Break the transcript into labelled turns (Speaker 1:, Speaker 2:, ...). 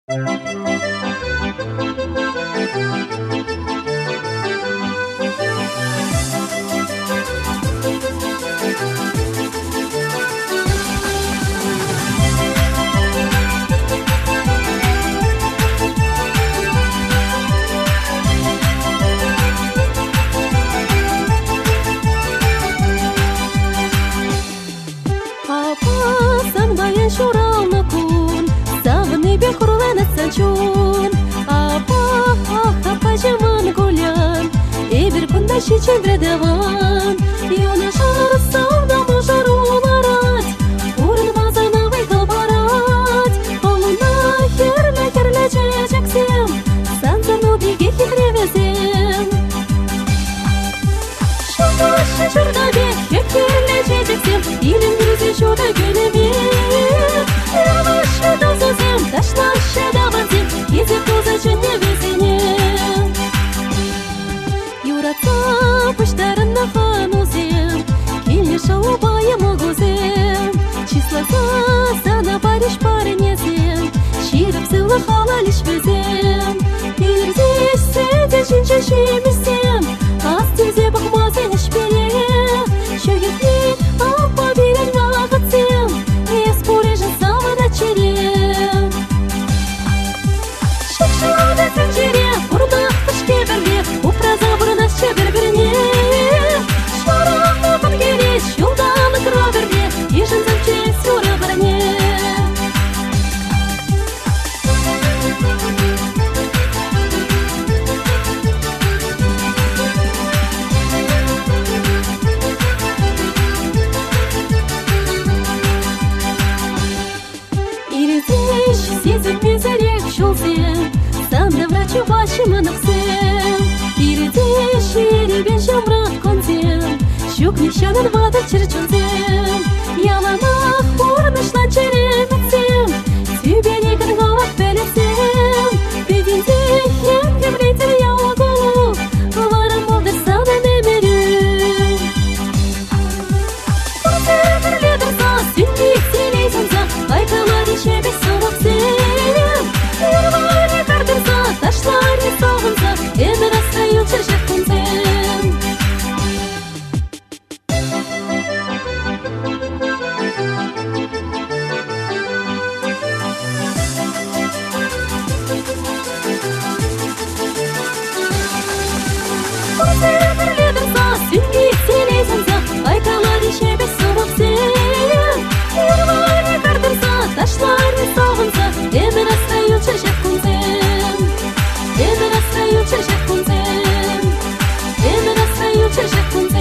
Speaker 1: Щедро даван, юна шар сауда мажаруларат, урын мазанавай калбарат, олуна херле чечексем, санзану биге хитревезем. Шумашы журнабе, херле чечексем, илин грузе шура гөлеме. Явашы дозозем, ташлашы даванзем, езек доза жөнне везенем. Пуштарына ханузем, келеші обайымы көзем, числаса сана бариш парынезем, ширіп сылы халалиш безем. Ирзеш сәді жинча шемесем, аз тезе бұқмазен ішпере, шөгетне апа берен вағытсем, ес порежін савына черем. Шықшылады сәнжере, ұрдақ күшке бірге, ұпраза бұрынас шебір-біріне. Нещаден вады черчунзем, яланах орнышлан череметсем, тюбенегін ғалат бәлесем, беденде енгім рейтер яуғылу, варым болдырса да немерем. Күрсегірле дұрса, сүнбек селейсінса, айтылады шебек соғықсем. Ерваре қартырса, ташлары соғынса, әмір астайыл чершек күнзем. Ташлары соғынса, әмір астайыл чершек күнзем. Әмір астайыл чершек күнзем. Әмір астайыл чершек күнзем.